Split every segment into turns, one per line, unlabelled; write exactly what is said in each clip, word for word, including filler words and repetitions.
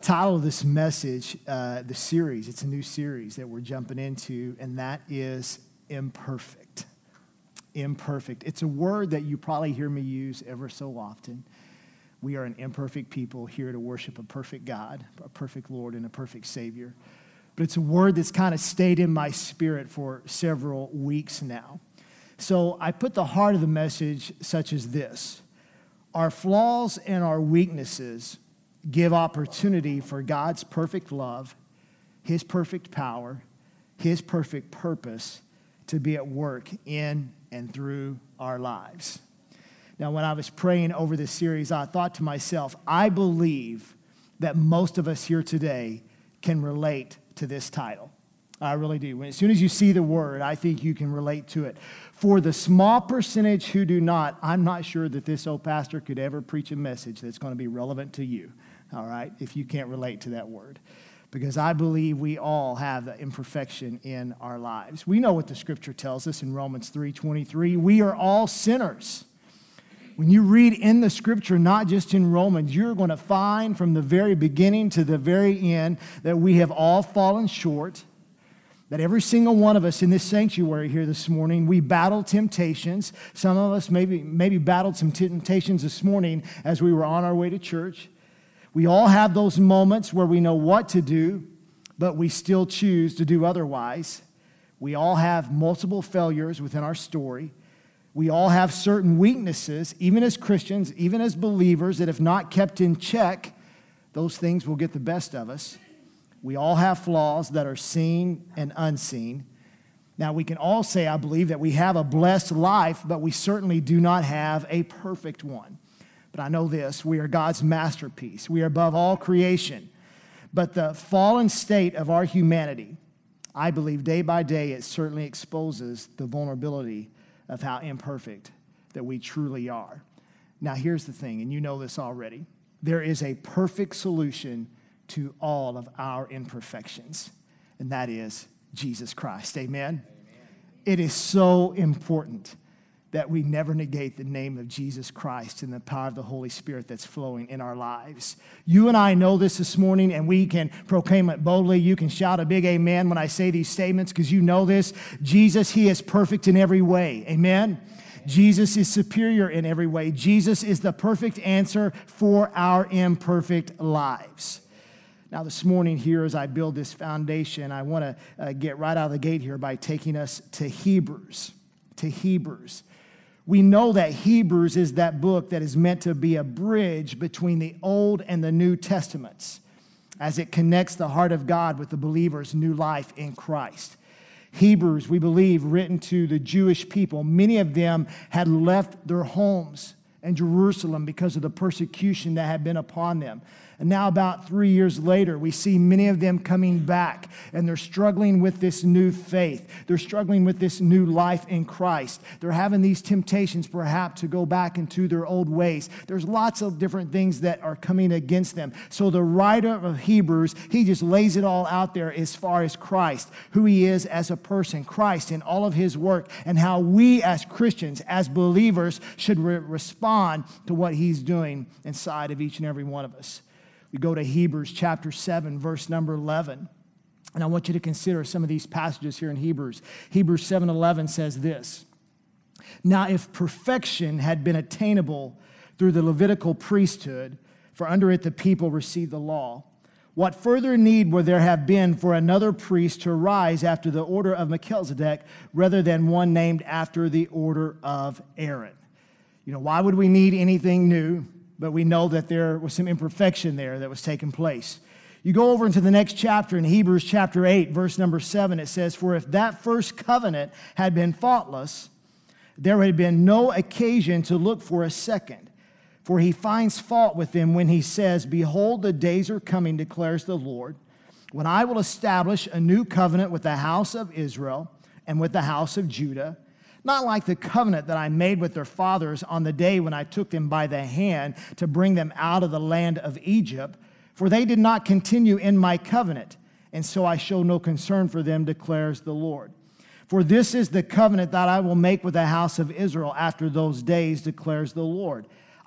title of this message, uh, the series, it's a new series that we're jumping into, and that is imperfect. Imperfect. It's a word that you probably hear me use ever so often. We are an imperfect people here to worship a perfect God, a perfect Lord, and a perfect Savior. But it's a word that's kind of stayed in my spirit for several weeks now. So I put the heart of the message such as this: our flaws and our weaknesses give opportunity for God's perfect love, His perfect power, His perfect purpose to be at work in and through our lives. Now, when I was praying over this series, I thought to myself, I believe that most of us here today can relate to this title. I really do. As soon as you see the word, I think you can relate to it. For the small percentage who do not, I'm not sure that this old pastor could ever preach a message that's going to be relevant to you, all right, if you can't relate to that word. Because I believe we all have the imperfection in our lives. We know what the scripture tells us in Romans three twenty-three. We are all sinners. When you read in the scripture, not just in Romans, you're going to find from the very beginning to the very end that we have all fallen short. That every single one of us in this sanctuary here this morning, we battle temptations. Some of us maybe, maybe battled some temptations this morning as we were on our way to church. We all have those moments where we know what to do, but we still choose to do otherwise. We all have multiple failures within our story. We all have certain weaknesses, even as Christians, even as believers, that if not kept in check, those things will get the best of us. We all have flaws that are seen and unseen. Now, we can all say, I believe, that we have a blessed life, but we certainly do not have a perfect one. But I know this: we are God's masterpiece. We are above all creation. But the fallen state of our humanity, I believe, day by day, it certainly exposes the vulnerability of how imperfect that we truly are. Now, here's the thing, and you know this already. There is a perfect solution to all of our imperfections, and that is Jesus Christ. Amen? Amen. It is so important that we never negate the name of Jesus Christ and the power of the Holy Spirit that's flowing in our lives. You and I know this this morning, and we can proclaim it boldly. You can shout a big amen when I say these statements, because you know this. Jesus, He is perfect in every way. Amen? Jesus is superior in every way. Jesus is the perfect answer for our imperfect lives. Now, this morning here, as I build this foundation, I want to uh, get right out of the gate here by taking us to Hebrews. To Hebrews. We know that Hebrews is that book that is meant to be a bridge between the Old and the New Testaments, as it connects the heart of God with the believer's new life in Christ. Hebrews, we believe, written to the Jewish people. Many of them had left their homes in Jerusalem because of the persecution that had been upon them. And now about three years later, we see many of them coming back, and they're struggling with this new faith. They're struggling with this new life in Christ. They're having these temptations, perhaps, to go back into their old ways. There's lots of different things that are coming against them. So the writer of Hebrews, he just lays it all out there as far as Christ, who He is as a person, Christ in all of His work, and how we as Christians, as believers, should re- respond to what He's doing inside of each and every one of us. We go to Hebrews chapter seven, verse number eleven. And I want you to consider some of these passages here in Hebrews. Hebrews seven eleven says this: Now if perfection had been attainable through the Levitical priesthood, for under it the people received the law, what further need would there have been for another priest to arise after the order of Melchizedek rather than one named after the order of Aaron? You know, why would we need anything new? But we know that there was some imperfection there that was taking place. You go over into the next chapter in Hebrews chapter eight, verse number seven, it says, For if that first covenant had been faultless, there had been no occasion to look for a second. For He finds fault with them when He says, Behold, the days are coming, declares the Lord, when I will establish a new covenant with the house of Israel and with the house of Judah, not like the covenant that I made with their fathers on the day when I took them by the hand to bring them out of the land of Egypt, for they did not continue in my covenant, and so I show no concern for them, declares the Lord. For this is the covenant that I will make with the house of Israel after those days, declares the Lord.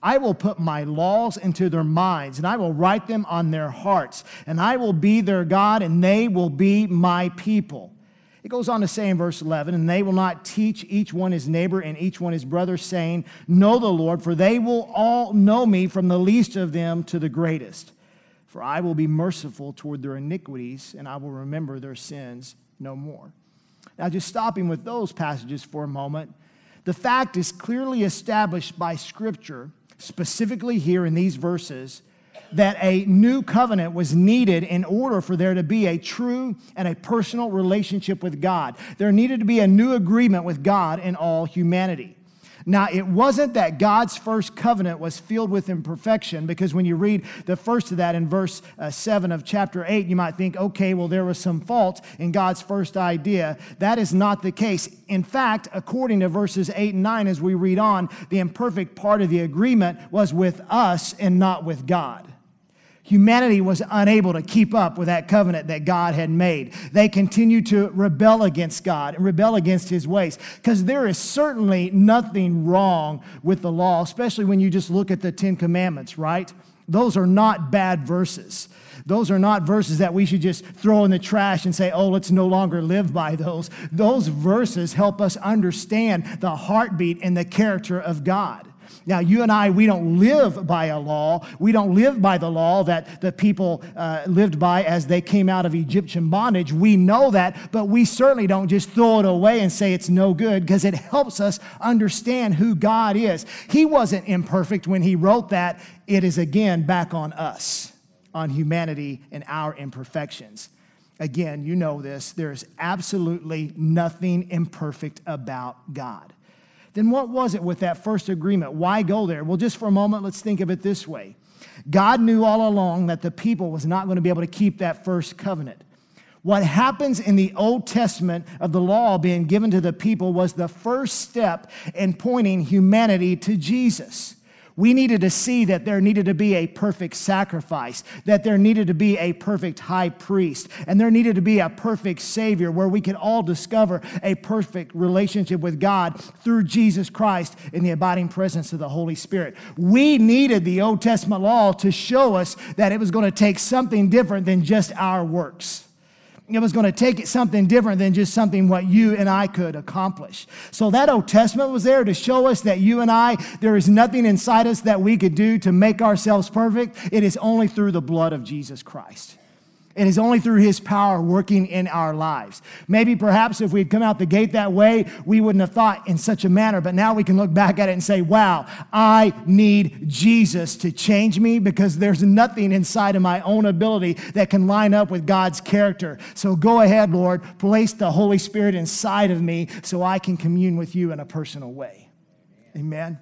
I will put my laws into their minds, and I will write them on their hearts, and I will be their God, and they will be my people. It goes on to say in verse eleven, and they will not teach each one his neighbor and each one his brother, saying, know the Lord, for they will all know me, from the least of them to the greatest. For I will be merciful toward their iniquities, and I will remember their sins no more. Now, just stopping with those passages for a moment, the fact is clearly established by Scripture, specifically here in these verses, that a new covenant was needed in order for there to be a true and a personal relationship with God. There needed to be a new agreement with God and all humanity. Now, it wasn't that God's first covenant was filled with imperfection, because when you read the first of that in verse uh, seven of chapter eight, you might think, okay, well, there was some fault in God's first idea. That is not the case. In fact, according to verses eight and nine, as we read on, the imperfect part of the agreement was with us and not with God. Humanity was unable to keep up with that covenant that God had made. They continued to rebel against God and rebel against His ways, because there is certainly nothing wrong with the law, especially when you just look at the Ten Commandments, right? Those are not bad verses. Those are not verses that we should just throw in the trash and say, oh, let's no longer live by those. Those verses help us understand the heartbeat and the character of God. Now, you and I, we don't live by a law. We don't live by the law that the people uh, lived by as they came out of Egyptian bondage. We know that, but we certainly don't just throw it away and say it's no good, because it helps us understand who God is. He wasn't imperfect when He wrote that. It is, again, back on us, on humanity and our imperfections. Again, you know this. There is absolutely nothing imperfect about God. Then what was it with that first agreement? Why go there? Well, just for a moment, let's think of it this way. God knew all along that the people was not going to be able to keep that first covenant. What happens in the Old Testament of the law being given to the people was the first step in pointing humanity to Jesus. We needed to see that there needed to be a perfect sacrifice, that there needed to be a perfect high priest, and there needed to be a perfect Savior where we could all discover a perfect relationship with God through Jesus Christ in the abiding presence of the Holy Spirit. We needed the Old Testament law to show us that it was going to take something different than just our works. It was going to take it something different than just something what you and I could accomplish. So that Old Testament was there to show us that you and I, there is nothing inside us that we could do to make ourselves perfect. It is only through the blood of Jesus Christ. It is only through His power working in our lives. Maybe perhaps if we'd come out the gate that way, we wouldn't have thought in such a manner. But now we can look back at it and say, wow, I need Jesus to change me, because there's nothing inside of my own ability that can line up with God's character. So go ahead, Lord, place the Holy Spirit inside of me so I can commune with you in a personal way. Amen.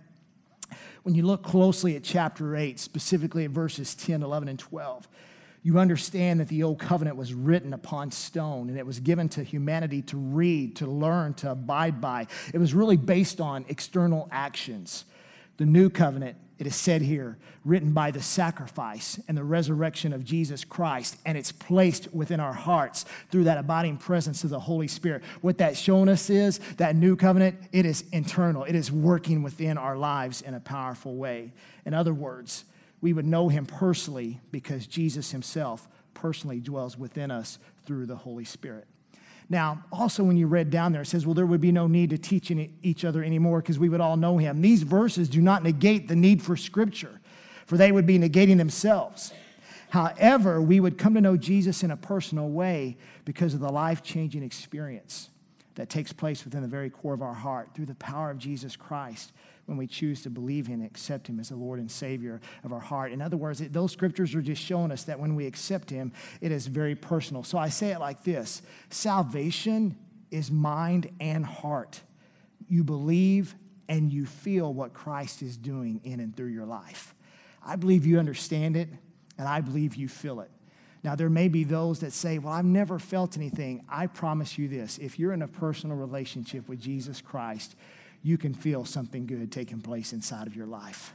When you look closely at chapter eight, specifically at verses ten, eleven, and twelve, you understand that the old covenant was written upon stone, and it was given to humanity to read, to learn, to abide by. It was really based on external actions. The new covenant, it is said here, written by the sacrifice and the resurrection of Jesus Christ, and it's placed within our hearts through that abiding presence of the Holy Spirit. What that's shown us is that new covenant, it is internal. It is working within our lives in a powerful way. In other words, we would know Him personally because Jesus Himself personally dwells within us through the Holy Spirit. Now, also when you read down there, it says, well, there would be no need to teach each other anymore because we would all know Him. These verses do not negate the need for Scripture, for they would be negating themselves. However, we would come to know Jesus in a personal way because of the life-changing experience that takes place within the very core of our heart through the power of Jesus Christ when we choose to believe Him and accept Him as the Lord and Savior of our heart. In other words, it, those scriptures are just showing us that when we accept Him, it is very personal. So I say it like this: salvation is mind and heart. You believe and you feel what Christ is doing in and through your life. I believe you understand it, and I believe you feel it. Now, there may be those that say, well, I've never felt anything. I promise you this: if you're in a personal relationship with Jesus Christ, you can feel something good taking place inside of your life.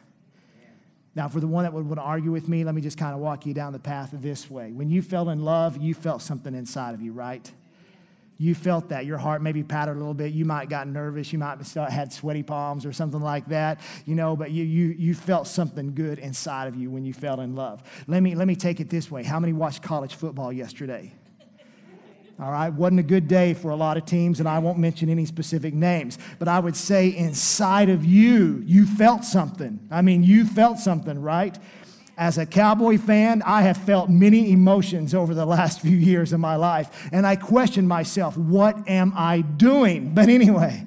Now, for the one that would want to argue with me, let me just kind of walk you down the path of this way. When you fell in love, you felt something inside of you, right? You felt that. Your heart maybe pattered a little bit. You might got nervous. You might have had sweaty palms or something like that, you know, but you, you, you felt something good inside of you when you fell in love. Let me, let me take it this way. How many watched college football yesterday? All right, wasn't a good day for a lot of teams, and I won't mention any specific names, but I would say inside of you, you felt something. I mean, you felt something, right? As a Cowboy fan, I have felt many emotions over the last few years of my life, and I question myself, what am I doing? But anyway,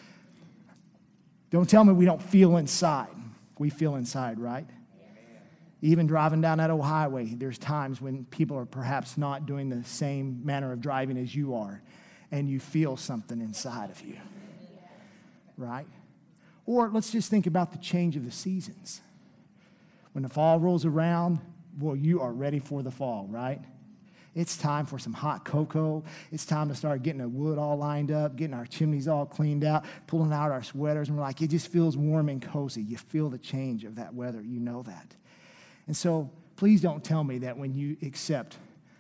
don't tell me we don't feel inside. We feel inside, right? Even driving down that old highway, there's times when people are perhaps not doing the same manner of driving as you are, and you feel something inside of you, right? Or let's just think about the change of the seasons. When the fall rolls around, well, you are ready for the fall, right? It's time for some hot cocoa. It's time to start getting the wood all lined up, getting our chimneys all cleaned out, pulling out our sweaters, and we're like, it just feels warm and cozy. You feel the change of that weather. You know that. And so please don't tell me that when you accept,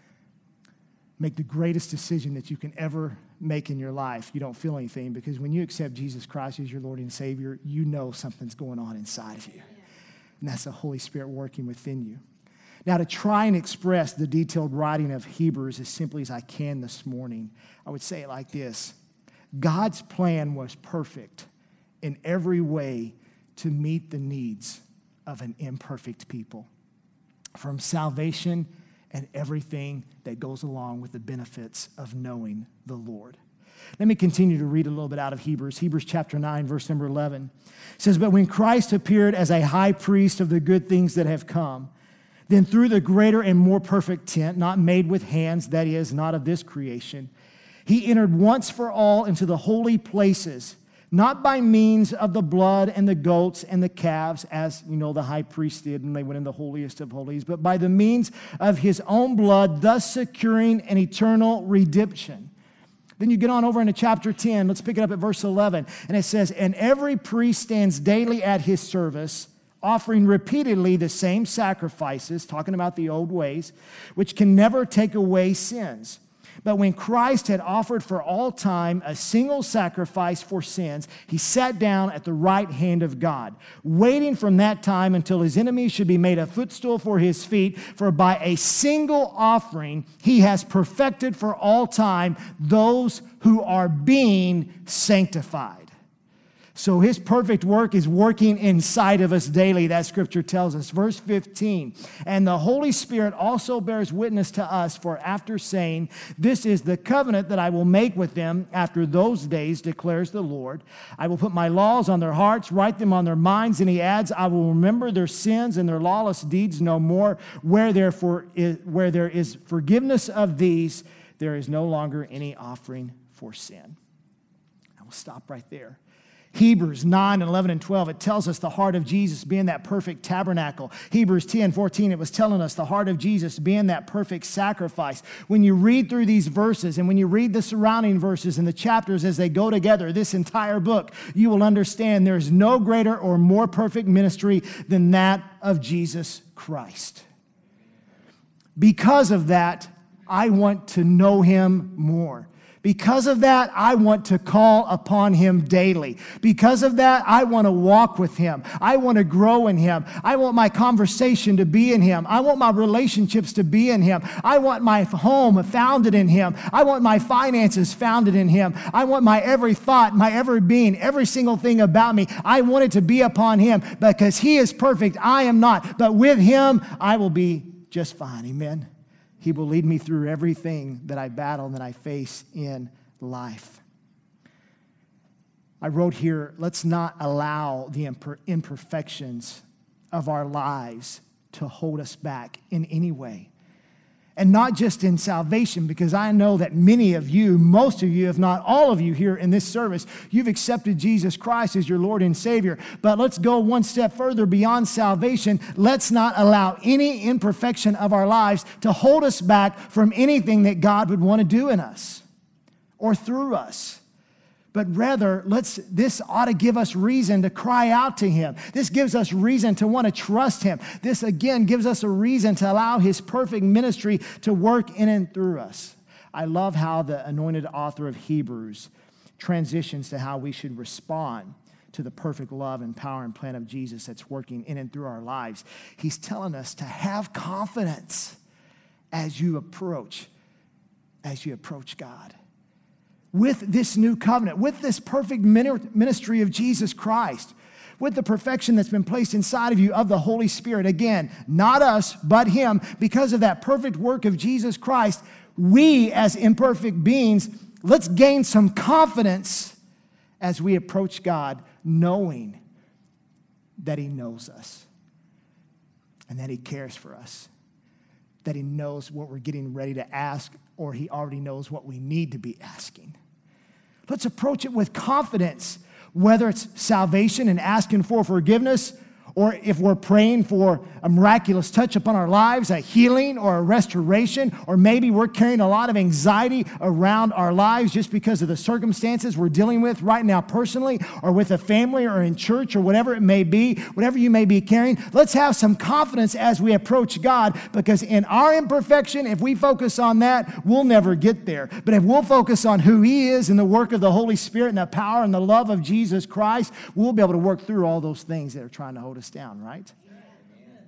make the greatest decision that you can ever make in your life, you don't feel anything, because when you accept Jesus Christ as your Lord and Savior, you know something's going on inside of you. And that's the Holy Spirit working within you. Now, to try and express the detailed writing of Hebrews as simply as I can this morning, I would say it like this. God's plan was perfect in every way to meet the needs of an imperfect people, from salvation and everything that goes along with the benefits of knowing the Lord. Let me continue to read a little bit out of Hebrews. Hebrews chapter nine, verse number eleven. It says, but when Christ appeared as a high priest of the good things that have come, then through the greater and more perfect tent, not made with hands, that is, not of this creation, he entered once for all into the holy places, not by means of the blood and the goats and the calves, as, you know, the high priest did when they went in the holiest of holies, but by the means of his own blood, thus securing an eternal redemption. Then you get on over into chapter ten. Let's pick it up at verse eleven. And it says, and every priest stands daily at his service, offering repeatedly the same sacrifices, talking about the old ways, which can never take away sins. But when Christ had offered for all time a single sacrifice for sins, he sat down at the right hand of God, waiting from that time until his enemies should be made a footstool for his feet. For by a single offering, he has perfected for all time those who are being sanctified. So his perfect work is working inside of us daily, that scripture tells us. Verse fifteen, and the Holy Spirit also bears witness to us, for after saying, this is the covenant that I will make with them after those days, declares the Lord. I will put my laws on their hearts, write them on their minds. And he adds, I will remember their sins and their lawless deeds no more. Where therefore is, where there is forgiveness of these, there is no longer any offering for sin. I will stop right there. Hebrews nine, eleven, and twelve, it tells us the heart of Jesus being that perfect tabernacle. Hebrews ten, fourteen, it was telling us the heart of Jesus being that perfect sacrifice. When you read through these verses and when you read the surrounding verses and the chapters as they go together, this entire book, you will understand there's no greater or more perfect ministry than that of Jesus Christ. Because of that, I want to know him more. Because of that, I want to call upon him daily. Because of that, I want to walk with him. I want to grow in him. I want my conversation to be in him. I want my relationships to be in him. I want my home founded in him. I want my finances founded in him. I want my every thought, my every being, every single thing about me. I want it to be upon him because he is perfect. I am not. But with him, I will be just fine. Amen. He will lead me through everything that I battle and that I face in life. I wrote here, let's not allow the imperfections of our lives to hold us back in any way. And not just in salvation, because I know that many of you, most of you, if not all of you here in this service, you've accepted Jesus Christ as your Lord and Savior. But let's go one step further beyond salvation. Let's not allow any imperfection of our lives to hold us back from anything that God would want to do in us or through us. But rather, let's. This ought to give us reason to cry out to him. This gives us reason to want to trust him. This, again, gives us a reason to allow his perfect ministry to work in and through us. I love how the anointed author of Hebrews transitions to how we should respond to the perfect love and power and plan of Jesus that's working in and through our lives. He's telling us to have confidence as you approach, as you approach God. With this new covenant, with this perfect ministry of Jesus Christ, with the perfection that's been placed inside of you of the Holy Spirit. Again, not us, but Him. Because of that perfect work of Jesus Christ, we as imperfect beings, let's gain some confidence as we approach God, knowing that He knows us and that He cares for us, that He knows what we're getting ready to ask, or He already knows what we need to be asking. Let's approach it with confidence, whether it's salvation and asking for forgiveness, or if we're praying for a miraculous touch upon our lives, a healing or a restoration, or maybe we're carrying a lot of anxiety around our lives just because of the circumstances we're dealing with right now personally, or with a family or in church or whatever it may be, whatever you may be carrying. Let's have some confidence as we approach God, because in our imperfection, if we focus on that, we'll never get there. But if we'll focus on who He is and the work of the Holy Spirit and the power and the love of Jesus Christ, we'll be able to work through all those things that are trying to hold us down, right? Amen.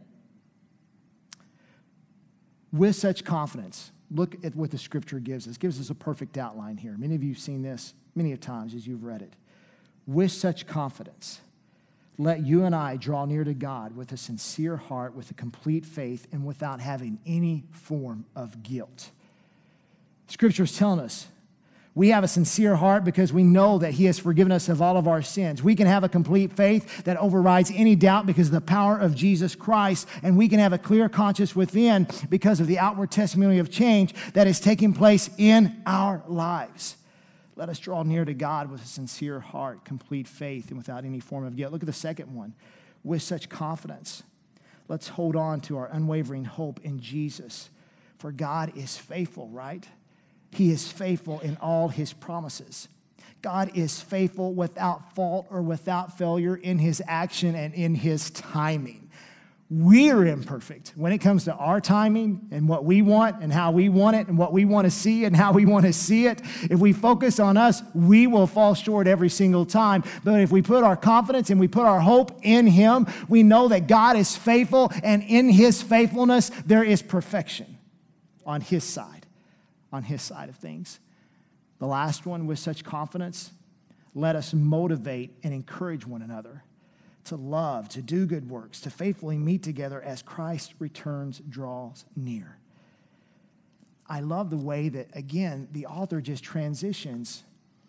With such confidence, look at what the Scripture gives us. It gives us a perfect outline here. Many of you have seen this many a times as you've read it. With such confidence, let you and I draw near to God with a sincere heart, with a complete faith, and without having any form of guilt. Scripture is telling us we have a sincere heart because we know that He has forgiven us of all of our sins. We can have a complete faith that overrides any doubt because of the power of Jesus Christ. And we can have a clear conscience within because of the outward testimony of change that is taking place in our lives. Let us draw near to God with a sincere heart, complete faith, and without any form of guilt. Look at the second one. With such confidence, let's hold on to our unwavering hope in Jesus. For God is faithful, right? He is faithful in all His promises. God is faithful without fault or without failure in His action and in His timing. We're imperfect when it comes to our timing and what we want and how we want it and what we want to see and how we want to see it. If we focus on us, we will fall short every single time. But if we put our confidence and we put our hope in Him, we know that God is faithful, and in His faithfulness, there is perfection on His side. on His side of things. The last one, with such confidence, let us motivate and encourage one another to love, to do good works, to faithfully meet together as Christ returns draws near. I love the way that, again, the author just transitions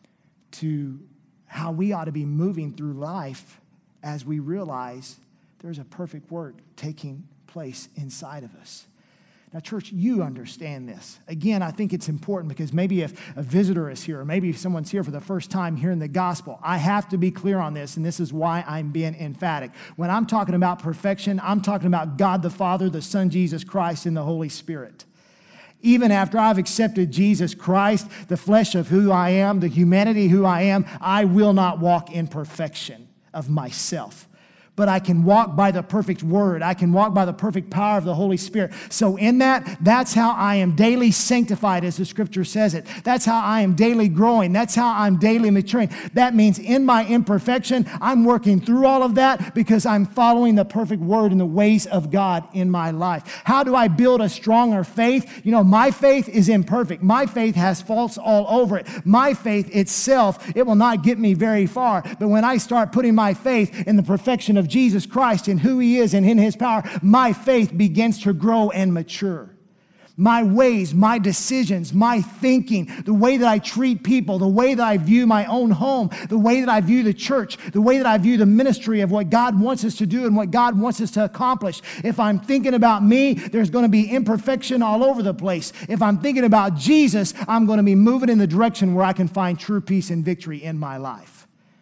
to how we ought to be moving through life as we realize there's a perfect work taking place inside of us. Now, church, you understand this. Again, I think it's important because maybe if a visitor is here, or maybe if someone's here for the first time hearing the gospel, I have to be clear on this, and this is why I'm being emphatic. When I'm talking about perfection, I'm talking about God the Father, the Son, Jesus Christ, and the Holy Spirit. Even after I've accepted Jesus Christ, the flesh of who I am, the humanity who I am, I will not walk in perfection of myself. But I can walk by the perfect word. I can walk by the perfect power of the Holy Spirit. So in that, that's how I am daily sanctified, as the Scripture says it. That's how I am daily growing. That's how I'm daily maturing. That means in my imperfection, I'm working through all of that because I'm following the perfect word and the ways of God in my life. How do I build a stronger faith? You know, my faith is imperfect. My faith has faults all over it. My faith itself, it will not get me very far. But when I start putting my faith in the perfection of Of Jesus Christ and who He is and in His power, my faith begins to grow and mature. My ways, my decisions, my thinking, the way that I treat people, the way that I view my own home, the way that I view the church, the way that I view the ministry of what God wants us to do and what God wants us to accomplish. If I'm thinking about me, there's going to be imperfection all over the place. If I'm thinking about Jesus, I'm going to be moving in the direction where I can find true peace and victory in my life.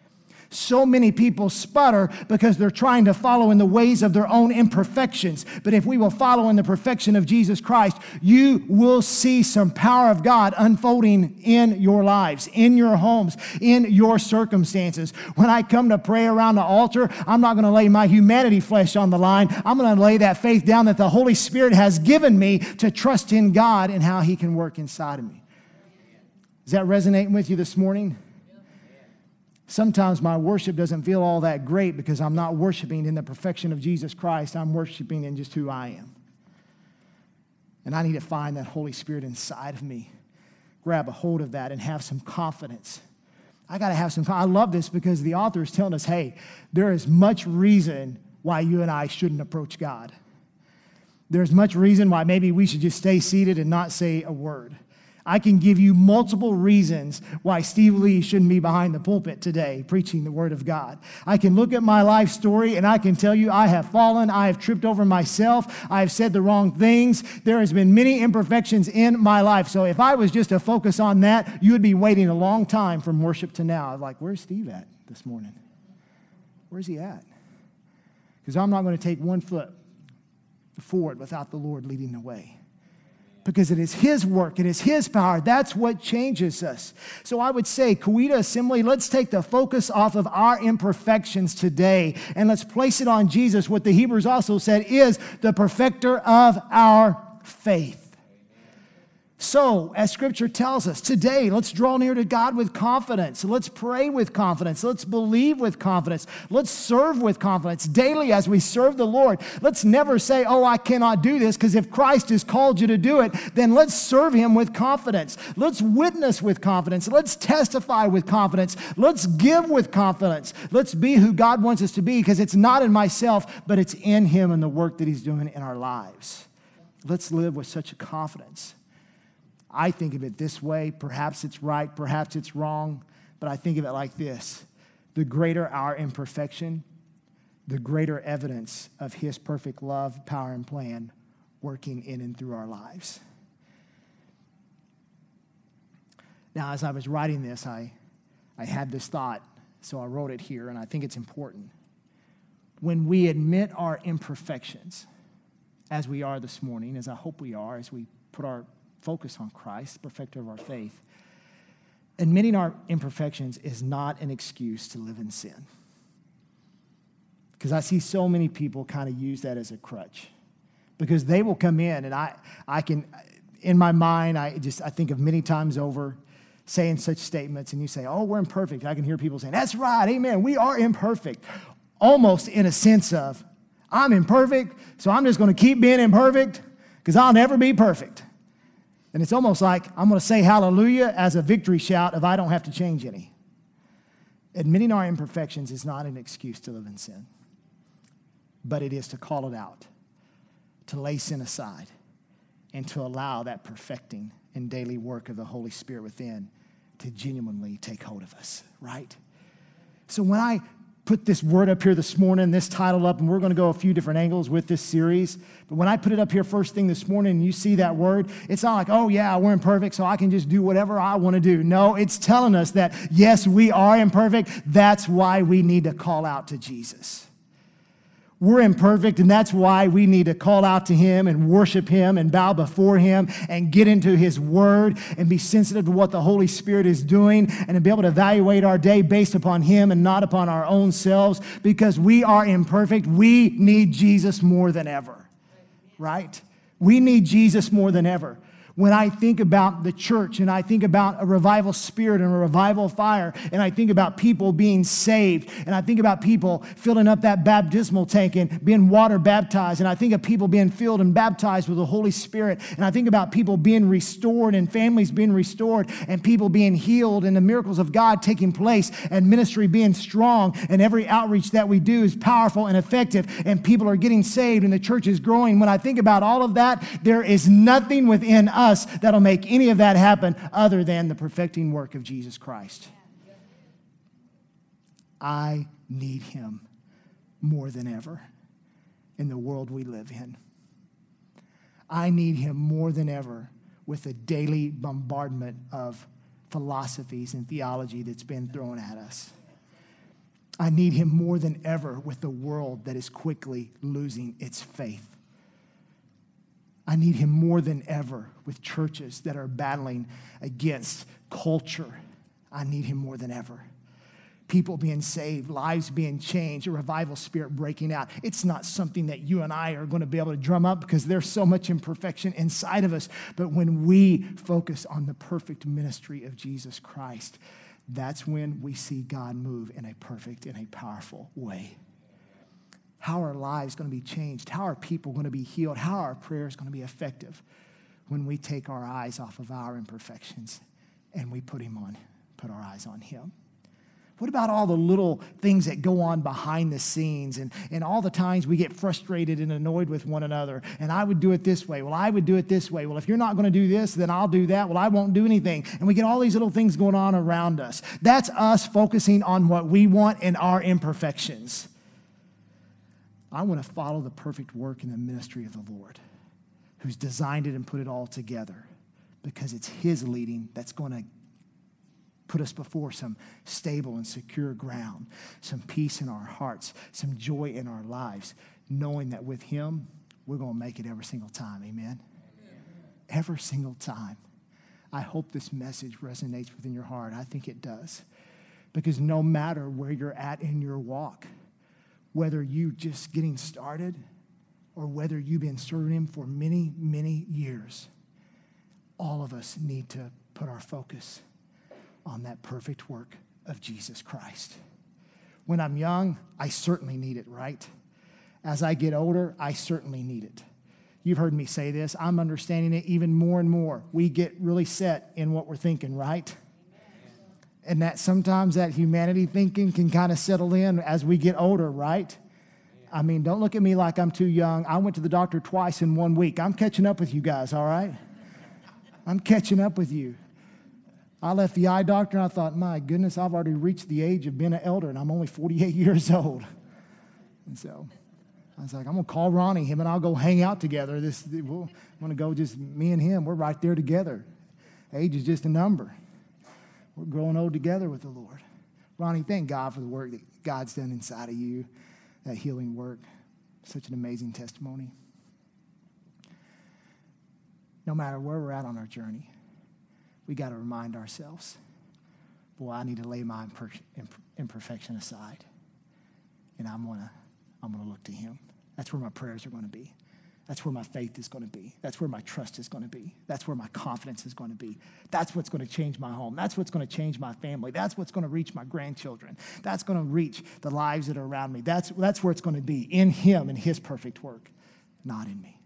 So many people sputter because they're trying to follow in the ways of their own imperfections. But if we will follow in the perfection of Jesus Christ, you will see some power of God unfolding in your lives, in your homes, in your circumstances. When I come to pray around the altar, I'm not going to lay my humanity flesh on the line. I'm going to lay that faith down that the Holy Spirit has given me to trust in God and how He can work inside of me. Is that resonating with you this morning? Sometimes my worship doesn't feel all that great because I'm not worshiping in the perfection of Jesus Christ. I'm worshiping in just who I am. And I need to find that Holy Spirit inside of me. Grab a hold of that and have some confidence. I got to have some, I love this because the author is telling us, hey, there is much reason why you and I shouldn't approach God. There's much reason why maybe we should just stay seated and not say a word. I can give you multiple reasons why Steve Lee shouldn't be behind the pulpit today preaching the Word of God. I can look at my life story and I can tell you I have fallen, I have tripped over myself, I have said the wrong things. There has been many imperfections in my life. So if I was just to focus on that, you would be waiting a long time from worship to now. Like, where's Steve at this morning? Where's he at? Because I'm not going to take one foot forward without the Lord leading the way. Because it is His work, it is His power. That's what changes us. So I would say, Coweta Assembly, let's take the focus off of our imperfections today and let's place it on Jesus. What the Hebrews also said is the perfecter of our faith. So, as Scripture tells us, today, let's draw near to God with confidence. Let's pray with confidence. Let's believe with confidence. Let's serve with confidence daily as we serve the Lord. Let's never say, oh, I cannot do this, because if Christ has called you to do it, then let's serve Him with confidence. Let's witness with confidence. Let's testify with confidence. Let's give with confidence. Let's be who God wants us to be, because it's not in myself, but it's in Him and the work that He's doing in our lives. Let's live with such a confidence. I think of it this way. Perhaps it's right, perhaps it's wrong, but I think of it like this. The greater our imperfection, the greater evidence of His perfect love, power, and plan working in and through our lives. Now, as I was writing this, I, I had this thought, so I wrote it here, and I think it's important. When we admit our imperfections, as we are this morning, as I hope we are, as we put our focus on Christ, the perfecter of our faith, admitting our imperfections is not an excuse to live in sin. Because I see so many people kind of use that as a crutch. Because they will come in, and I, I can, in my mind, I just I think of many times over saying such statements, and you say, oh, we're imperfect. I can hear people saying, that's right, amen, we are imperfect. Almost in a sense of, I'm imperfect, so I'm just going to keep being imperfect because I'll never be perfect. And it's almost like I'm going to say hallelujah as a victory shout if I don't have to change any. Admitting our imperfections is not an excuse to live in sin, but it is to call it out, to lay sin aside, and to allow that perfecting and daily work of the Holy Spirit within to genuinely take hold of us, right? So when I put this word up here this morning, this title up, and we're going to go a few different angles with this series. But when I put it up here first thing this morning and you see that word, it's not like, oh yeah, we're imperfect, so I can just do whatever I want to do. No, it's telling us that, yes, we are imperfect. That's why we need to call out to Jesus. We're imperfect, and that's why we need to call out to Him and worship Him and bow before Him and get into His Word and be sensitive to what the Holy Spirit is doing and to be able to evaluate our day based upon Him and not upon our own selves, because we are imperfect. We need Jesus more than ever, right? We need Jesus more than ever. When I think about the church and I think about a revival spirit and a revival fire, and I think about people being saved, and I think about people filling up that baptismal tank and being water baptized, and I think of people being filled and baptized with the Holy Spirit, and I think about people being restored and families being restored and people being healed and the miracles of God taking place and ministry being strong, and every outreach that we do is powerful and effective, and people are getting saved and the church is growing. When I think about all of that, there is nothing within us us that'll make any of that happen other than the perfecting work of Jesus Christ. I need Him more than ever in the world we live in. I need Him more than ever with the daily bombardment of philosophies and theology that's been thrown at us. I need Him more than ever with the world that is quickly losing its faith. I need Him more than ever with churches that are battling against culture. I need Him more than ever. people being saved, lives being changed, a revival spirit breaking out. It's not something that you and I are going to be able to drum up because there's so much imperfection inside of us. But when we focus on the perfect ministry of Jesus Christ, that's when we see God move in a perfect and a powerful way. How are our lives going to be changed? How are people going to be healed? How are our prayers going to be effective when we take our eyes off of our imperfections and we put him on, put our eyes on him? What about all the little things that go on behind the scenes and, and all the times we get frustrated and annoyed with one another? And I would do it this way. Well, I would do it this way. Well, if you're not going to do this, then I'll do that. Well, I won't do anything. And we get all these little things going on around us. That's us focusing on what we want and our imperfections. I want to follow the perfect work in the ministry of the Lord, who's designed it and put it all together, because it's his leading that's going to put us before some stable and secure ground, some peace in our hearts, some joy in our lives, knowing that with him, we're going to make it every single time. Amen? Amen. Every single time. I hope this message resonates within your heart. I think it does. Because no matter where you're at in your walk, whether you just getting started or whether you've been serving him for many, many years, all of us need to put our focus on that perfect work of Jesus Christ. When I'm young, I certainly need it, right? As I get older, I certainly need it. You've heard me say this. I'm understanding it even more and more. We get really set in what we're thinking, right? And that sometimes that humanity thinking can kind of settle in as we get older, right? I mean, don't look at me like I'm too young. I went to the doctor twice in one week. I'm catching up with you guys, all right? I'm catching up with you. I left the eye doctor and I thought, my goodness, I've already reached the age of being an elder and I'm only forty-eight years old. And so I was like, I'm going to call Ronnie. Him and I'll go hang out together. This, we'll, I'm going to go just me and him. We're right there together. Age is just a number. We're growing old together with the Lord. Ronnie, thank God for the work that God's done inside of you, that healing work. Such an amazing testimony. No matter where we're at on our journey, we got to remind ourselves, boy, I need to lay my imper- imperfection aside, and I'm going to I'm gonna look to him. That's where my prayers are going to be. That's where my faith is going to be. That's where my trust is going to be. That's where my confidence is going to be. That's what's going to change my home. That's what's going to change my family. That's what's going to reach my grandchildren. That's going to reach the lives that are around me. That's, that's where it's going to be, in him and his perfect work, not in me.